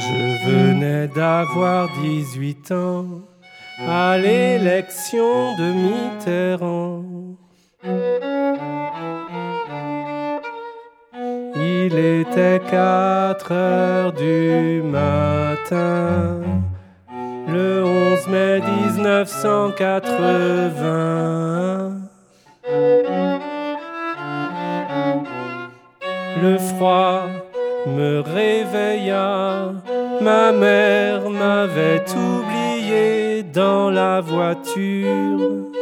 Je venais d'avoir 18 ans à l'élection de Mitterrand. Il était 4 heures du matin, le 11 mai 1980. Le froid me réveilla, ma mère m'avait oublié dans la voiture.